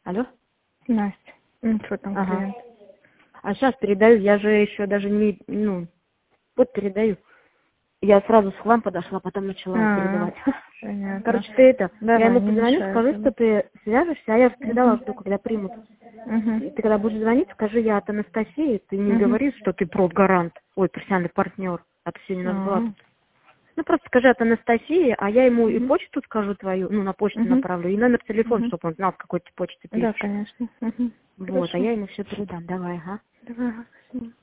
Алло? Настя. Ну, что там, Ага. клиент? А сейчас передаю, я же еще даже не, вот передаю. Я сразу к вам подошла, потом начала передавать. Понятно. Короче, ты это, я Давай, ему не позвоню, мешай скажи, тебе. что ты свяжешься, а я передала, жду, когда примут. Угу. И ты когда будешь звонить, скажи, я от Анастасии, ты не Угу. говоришь, что ты профгарант, ой, профессиональный партнер, а ты сегодня назвала. А. Ну, просто скажи от Анастасии, а я ему и Угу. почту скажу твою, на почту Угу. направлю, и номер телефона, Угу. чтобы он знал, с какой ты почты Да, пишешь. конечно. Угу. Вот, а Хорошо. я ему все передам, давай, ага. Давай, спасибо.